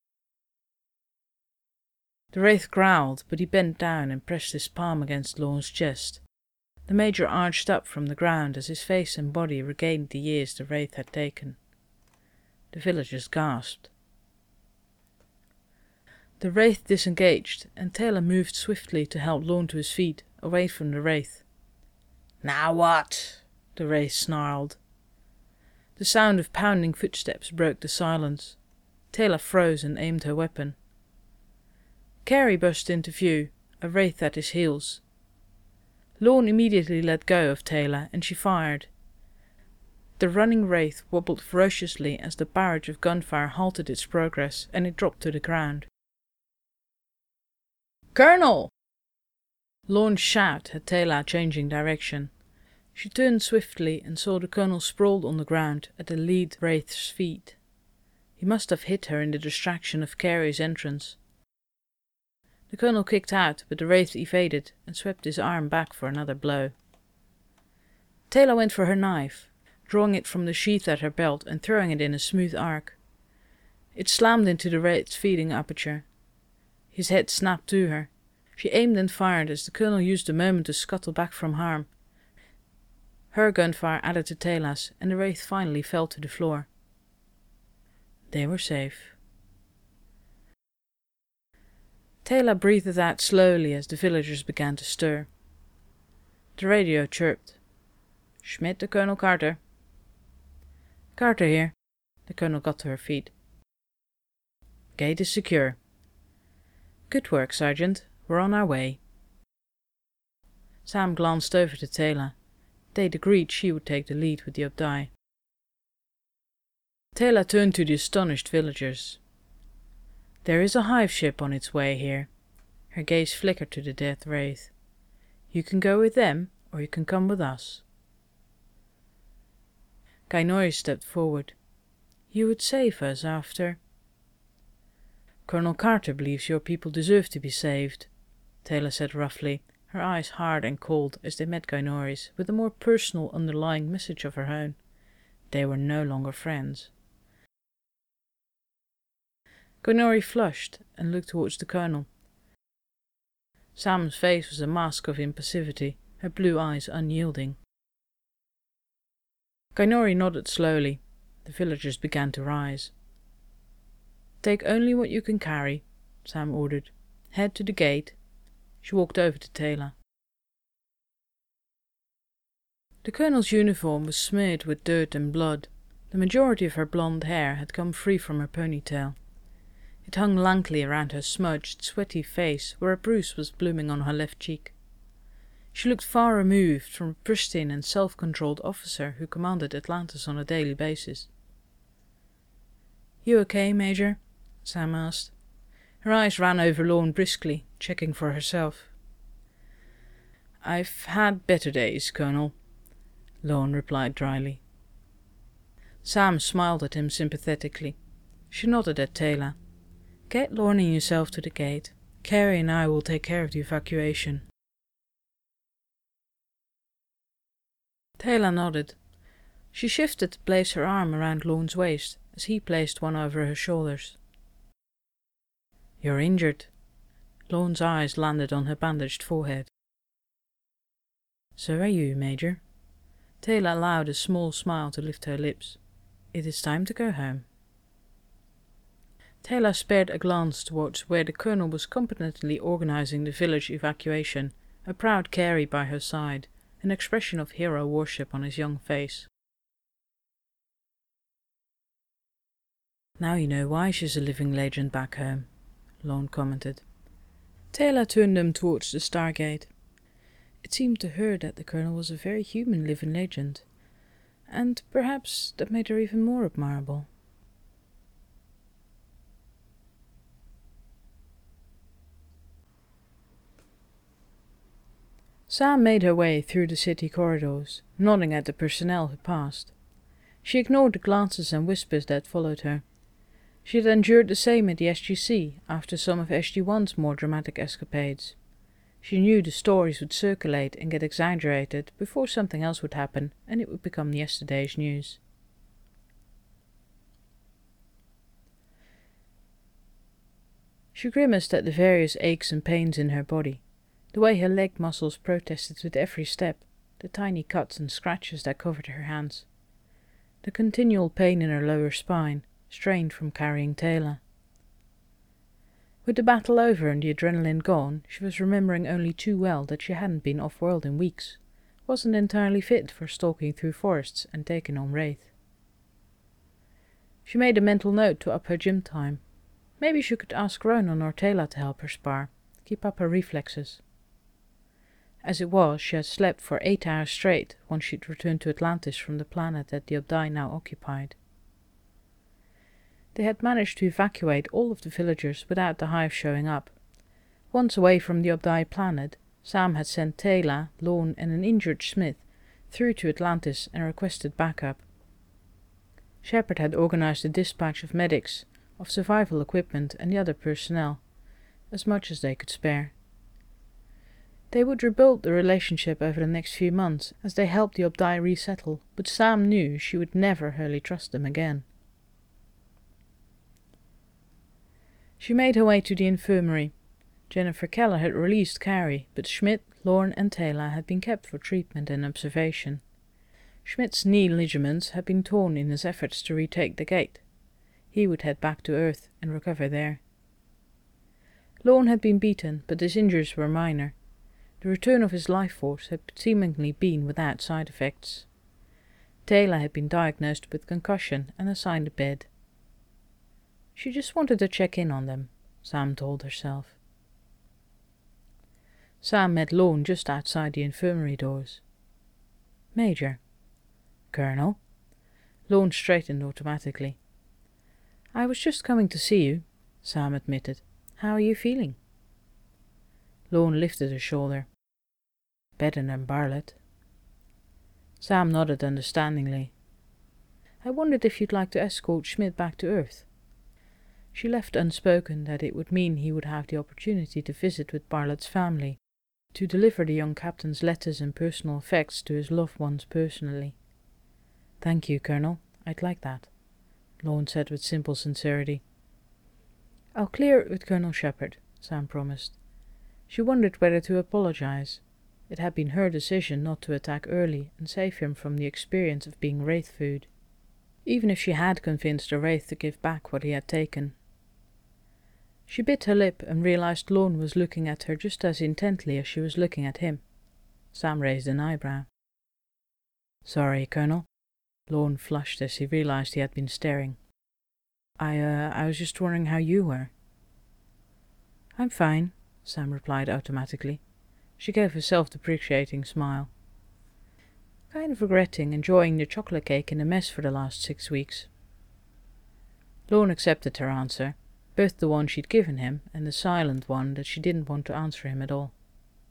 The Wraith growled, but he bent down and pressed his palm against Lorne's chest. The Major arched up from the ground as his face and body regained the years the Wraith had taken. The villagers gasped. The Wraith disengaged, and Taylor moved swiftly to help Lorne to his feet, away from the Wraith. "Now what?" the Wraith snarled. The sound of pounding footsteps broke the silence. Taylor froze and aimed her weapon. Carey burst into view, a Wraith at his heels. Lorne immediately let go of Taylor and she fired. The running Wraith wobbled ferociously as the barrage of gunfire halted its progress and it dropped to the ground. "Colonel!" Lorne's shout had Taylor changing direction. She turned swiftly and saw the colonel sprawled on the ground at the lead Wraith's feet. He must have hit her in the distraction of Carey's entrance. The colonel kicked out, but the Wraith evaded and swept his arm back for another blow. Taylor went for her knife, drawing it from the sheath at her belt and throwing it in a smooth arc. It slammed into the Wraith's feeding aperture. His head snapped to her. She aimed and fired as the colonel used the moment to scuttle back from harm. Her gunfire added to Taylor's, and the Wraith finally fell to the floor. They were safe. Taylor breathed out slowly as the villagers began to stir. The radio chirped. "Schmidt to Colonel Carter." "Carter here." The colonel got to her feet. "Gate is secure." "Good work, Sergeant. We're on our way." Sam glanced over to Taylor. They'd agreed she would take the lead with the Obdai. Taylor turned to the astonished villagers. "There is a hive ship on its way here." Her gaze flickered to the dead Wraith. "You can go with them, or you can come with us." Kainori stepped forward. "You would save us after—" "Colonel Carter believes your people deserve to be saved," Taylor said roughly, her eyes hard and cold as they met Kainori's, with a more personal underlying message of her own. They were no longer friends. Kainori flushed and looked towards the colonel. Sam's face was a mask of impassivity, her blue eyes unyielding. Kainori nodded slowly. The villagers began to rise. "Take only what you can carry," Sam ordered. "Head to the gate." She walked over to Taylor. The colonel's uniform was smeared with dirt and blood. The majority of her blonde hair had come free from her ponytail. It hung lankly around her smudged, sweaty face, where a bruise was blooming on her left cheek. She looked far removed from a pristine and self-controlled officer who commanded Atlantis on a daily basis. "You okay, Major?" Sam asked. Her eyes ran over Lorne briskly, checking for herself. "I've had better days, Colonel," Lorne replied dryly. Sam smiled at him sympathetically. She nodded at Taylor. "Get Lorne and yourself to the gate. Carrie and I will take care of the evacuation." Taylor nodded. She shifted to place her arm around Lorne's waist, as he placed one over her shoulders. "You're injured." Lorne's eyes landed on her bandaged forehead. "So are you, Major." Taylor allowed a small smile to lift her lips. "It is time to go home." Taylor spared a glance towards where the colonel was competently organizing the village evacuation, a proud Carrie by her side, an expression of hero worship on his young face. "Now you know why she's a living legend back home," Lorne commented. Taylor turned them towards the Stargate. It seemed to her that the colonel was a very human living legend, and perhaps that made her even more admirable. Sam made her way through the city corridors, nodding at the personnel who passed. She ignored the glances and whispers that followed her. She had endured the same at the SGC after some of SG-1's more dramatic escapades. She knew the stories would circulate and get exaggerated before something else would happen, and it would become yesterday's news. She grimaced at the various aches and pains in her body, the way her leg muscles protested with every step, the tiny cuts and scratches that covered her hands, the continual pain in her lower spine, strained from carrying Taylor. With the battle over and the adrenaline gone, she was remembering only too well that she hadn't been off-world in weeks, wasn't entirely fit for stalking through forests and taking on Wraith. She made a mental note to up her gym time. Maybe she could ask Ronan or Taylor to help her spar, keep up her reflexes. As it was, she had slept for 8 hours straight once she'd returned to Atlantis from the planet that the Abdai now occupied. They had managed to evacuate all of the villagers without the hive showing up. Once away from the Abdai planet, Sam had sent Taylor, Lorne and an injured Smith through to Atlantis and requested backup. Shepard had organized the dispatch of medics, of survival equipment and the other personnel, as much as they could spare. They would rebuild the relationship over the next few months as they helped the Abdai resettle, but Sam knew she would never wholly trust them again. She made her way to the infirmary. Jennifer Keller had released Carrie, but Schmidt, Lorne and Taylor had been kept for treatment and observation. Schmidt's knee ligaments had been torn in his efforts to retake the gate. He would head back to Earth and recover there. Lorne had been beaten, but his injuries were minor. The return of his life force had seemingly been without side effects. Taylor had been diagnosed with concussion and assigned a bed. She just wanted to check in on them, Sam told herself. Sam met Lorne just outside the infirmary doors. "Major." "Colonel?" Lorne straightened automatically. "I was just coming to see you," Sam admitted. "How are you feeling?" Lorne lifted a shoulder. "Better than Bartlett." Sam nodded understandingly. "I wondered if you'd like to escort Schmidt back to Earth." She left unspoken that it would mean he would have the opportunity to visit with Bartlett's family, to deliver the young captain's letters and personal effects to his loved ones personally. "Thank you, Colonel. I'd like that," Lorne said with simple sincerity. "I'll clear it with Colonel Shepard," Sam promised. She wondered whether to apologize. It had been her decision not to attack early and save him from the experience of being Wraith food, even if she had convinced the Wraith to give back what he had taken. She bit her lip and realized Lorne was looking at her just as intently as she was looking at him. Sam raised an eyebrow. Sorry, Colonel. Lorne flushed as he realized he had been staring. I was just wondering how you were. I'm fine, Sam replied automatically. She gave a self-depreciating smile. Kind of regretting enjoying the chocolate cake in a mess for the last 6 weeks. Lorne accepted her answer, both the one she'd given him and the silent one that she didn't want to answer him at all.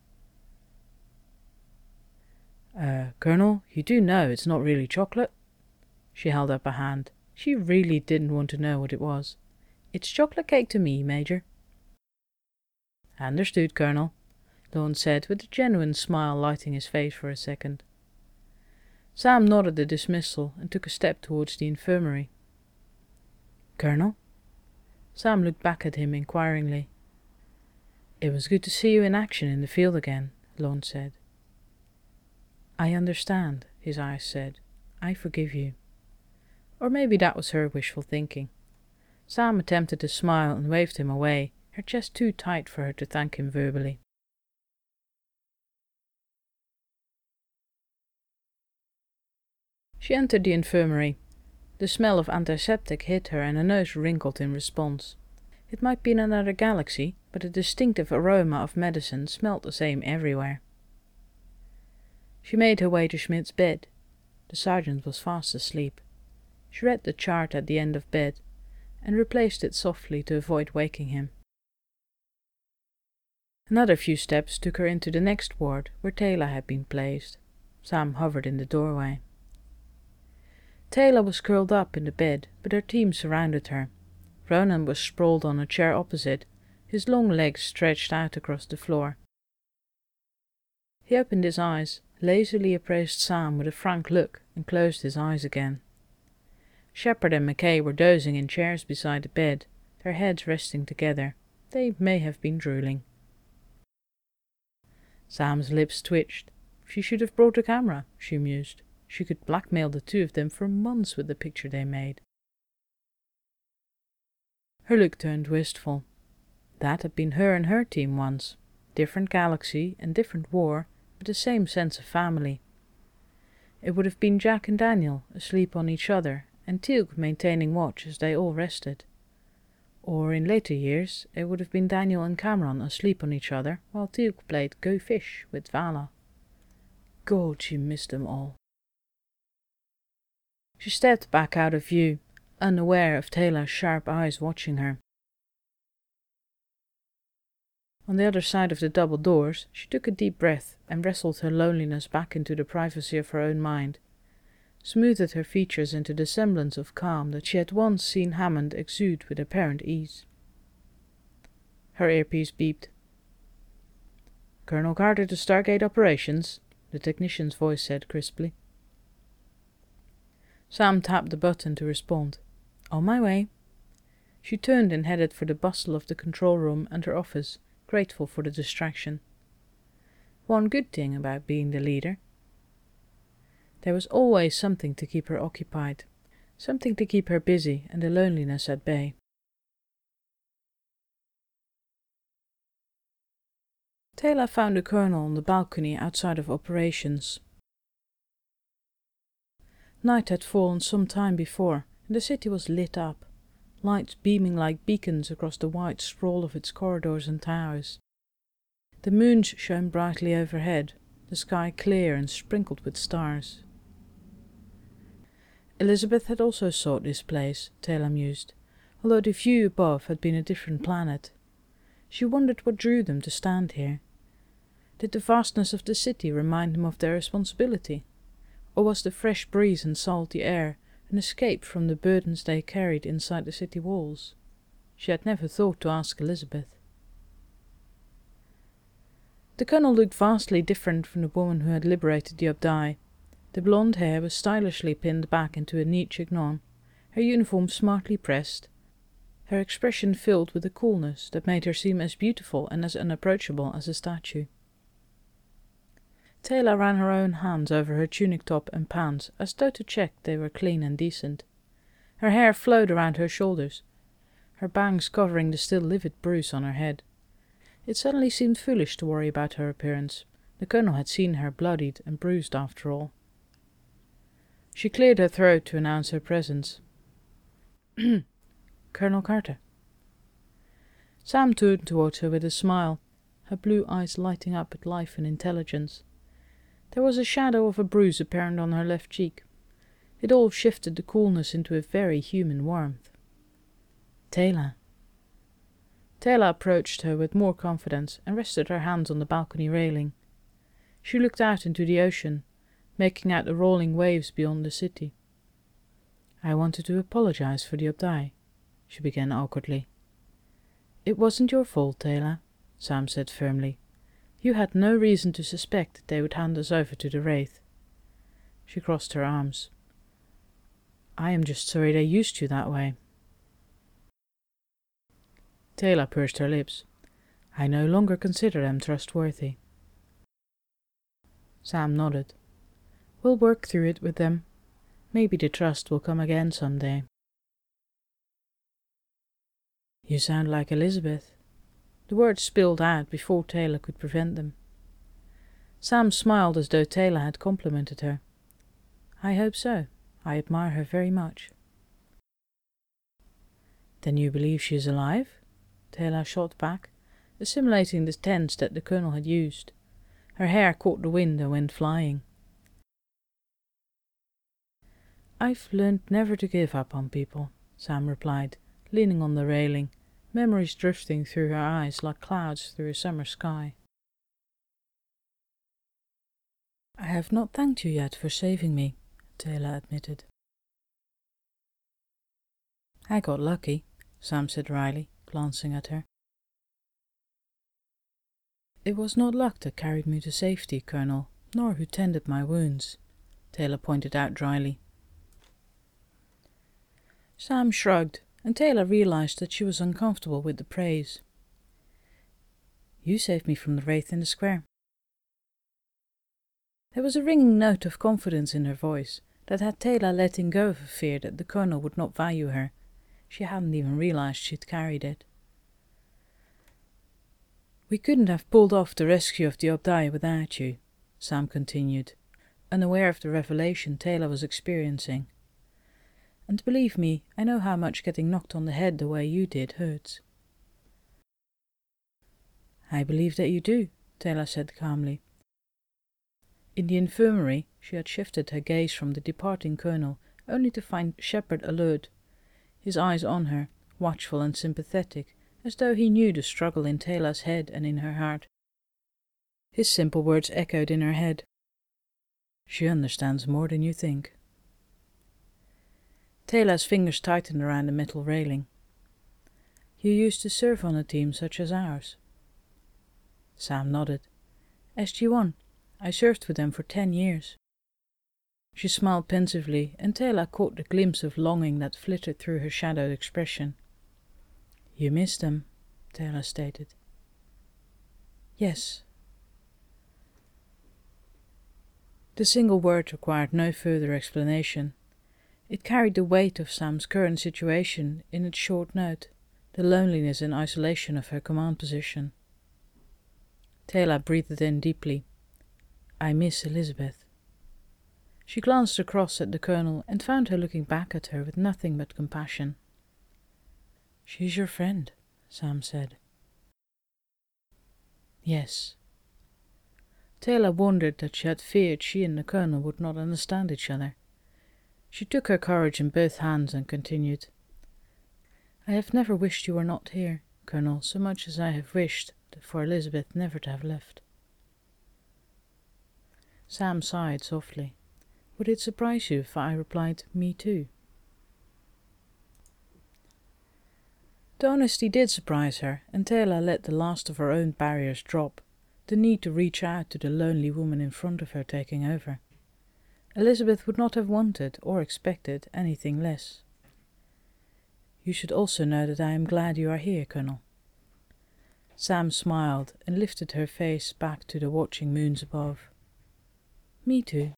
Colonel, you do know it's not really chocolate? She held up a hand. She really didn't want to know what it was. It's chocolate cake to me, Major. Understood, Colonel, Lorne said, with a genuine smile lighting his face for a second. Sam nodded the dismissal and took a step towards the infirmary. Colonel? Sam looked back at him inquiringly. It was good to see you in action in the field again, Lorne said. I understand, his eyes said. I forgive you. Or maybe that was her wishful thinking. Sam attempted to smile and waved him away, her chest too tight for her to thank him verbally. She entered the infirmary. The smell of antiseptic hit her and her nose wrinkled in response. It might be in another galaxy, but the distinctive aroma of medicine smelled the same everywhere. She made her way to Schmidt's bed. The sergeant was fast asleep. She read the chart at the end of bed, and replaced it softly to avoid waking him. Another few steps took her into the next ward, where Taylor had been placed. Sam hovered in the doorway. Taylor was curled up in the bed, but her team surrounded her. Ronan was sprawled on a chair opposite, his long legs stretched out across the floor. He opened his eyes, lazily appraised Sam with a frank look, and closed his eyes again. Shepard and McKay were dozing in chairs beside the bed, their heads resting together. They may have been drooling. Sam's lips twitched. She should have brought a camera, she mused. She could blackmail the two of them for months with the picture they made. Her look turned wistful. That had been her and her team once. Different galaxy and different war, but the same sense of family. It would have been Jack and Daniel asleep on each other, and Teal'c maintaining watch as they all rested. Or in later years, it would have been Daniel and Cameron asleep on each other, while Teal'c played Go Fish with Vala. God, she missed them all. She stepped back out of view, unaware of Taylor's sharp eyes watching her. On the other side of the double doors, she took a deep breath and wrestled her loneliness back into the privacy of her own mind, smoothed her features into the semblance of calm that she had once seen Hammond exude with apparent ease. Her earpiece beeped. "Colonel Carter to Stargate Operations," the technician's voice said crisply. Sam tapped the button to respond. "On my way." She turned and headed for the bustle of the control room and her office, grateful for the distraction. One good thing about being the leader. There was always something to keep her occupied, something to keep her busy and the loneliness at bay. Taylor found the colonel on the balcony outside of operations. Night had fallen some time before, and the city was lit up, lights beaming like beacons across the wide sprawl of its corridors and towers. The moon shone brightly overhead, the sky clear and sprinkled with stars. Elizabeth had also sought this place, Taylor mused, although the view above had been a different planet. She wondered what drew them to stand here. Did the vastness of the city remind them of their responsibility? Or was the fresh breeze and salty air an escape from the burdens they carried inside the city walls? She had never thought to ask Elizabeth. The colonel looked vastly different from the woman who had liberated the Abdai. The blonde hair was stylishly pinned back into a neat chignon, her uniform smartly pressed, her expression filled with a coolness that made her seem as beautiful and as unapproachable as a statue. Taylor ran her own hands over her tunic top and pants as though to check they were clean and decent. Her hair flowed around her shoulders, her bangs covering the still livid bruise on her head. It suddenly seemed foolish to worry about her appearance. The colonel had seen her bloodied and bruised after all. She cleared her throat to announce her presence. Colonel Carter. Sam turned towards her with a smile, her blue eyes lighting up with life and intelligence. There was a shadow of a bruise apparent on her left cheek. It all shifted the coolness into a very human warmth. Taylor. Taylor approached her with more confidence and rested her hands on the balcony railing. She looked out into the ocean, making out the rolling waves beyond the city. I wanted to apologize for the Abdai, she began awkwardly. It wasn't your fault, Taylor, Sam said firmly. You had no reason to suspect that they would hand us over to the Wraith. She crossed her arms. I am just sorry they used you that way. Taylor pursed her lips. I no longer consider them trustworthy. Sam nodded. We'll work through it with them. Maybe the trust will come again someday. You sound like Elizabeth. The words spilled out before Taylor could prevent them. Sam smiled as though Taylor had complimented her. I hope so. I admire her very much. Then you believe she is alive? Taylor shot back, assimilating the tense that the colonel had used. Her hair caught the wind and went flying. I've learned never to give up on people, Sam replied, leaning on the railing, memories drifting through her eyes like clouds through a summer sky. I have not thanked you yet for saving me, Taylor admitted. I got lucky, Sam said wryly, glancing at her. It was not luck that carried me to safety, Colonel, nor who tended my wounds, Taylor pointed out dryly. Sam shrugged, and Taylor realized that she was uncomfortable with the praise. You saved me from the Wraith in the square. There was a ringing note of confidence in her voice that had Taylor letting go of a fear that the colonel would not value her. She hadn't even realized she'd carried it. We couldn't have pulled off the rescue of the Abdai without you, Sam continued, unaware of the revelation Taylor was experiencing. And believe me, I know how much getting knocked on the head the way you did hurts. I believe that you do, Taylor said calmly. In the infirmary, she had shifted her gaze from the departing colonel, only to find Shepard alert, his eyes on her, watchful and sympathetic, as though he knew the struggle in Taylor's head and in her heart. His simple words echoed in her head. She understands more than you think. Taylor's fingers tightened around the metal railing. You used to serve on a team such as ours. Sam nodded. SG-1. I served with them for 10 years. She smiled pensively, and Taylor caught the glimpse of longing that flitted through her shadowed expression. You miss them, Taylor stated. Yes. The single word required no further explanation. It carried the weight of Sam's current situation in its short note, the loneliness and isolation of her command position. Taylor breathed in deeply. I miss Elizabeth. She glanced across at the colonel and found her looking back at her with nothing but compassion. She's your friend, Sam said. Yes. Taylor wondered that she had feared she and the colonel would not understand each other. She took her courage in both hands and continued. I have never wished you were not here, Colonel, so much as I have wished for Elizabeth never to have left. Sam sighed softly. Would it surprise you if I replied, me too? The honesty did surprise her, and Taylor let the last of her own barriers drop, the need to reach out to the lonely woman in front of her taking over. Elizabeth would not have wanted or expected anything less. You should also know that I am glad you are here, Colonel. Sam smiled and lifted her face back to the watching moons above. Me too.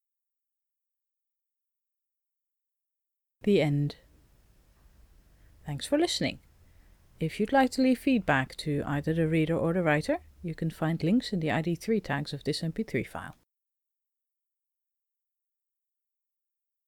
The end. Thanks for listening. If you'd like to leave feedback to either the reader or the writer, you can find links in the ID3 tags of this MP3 file.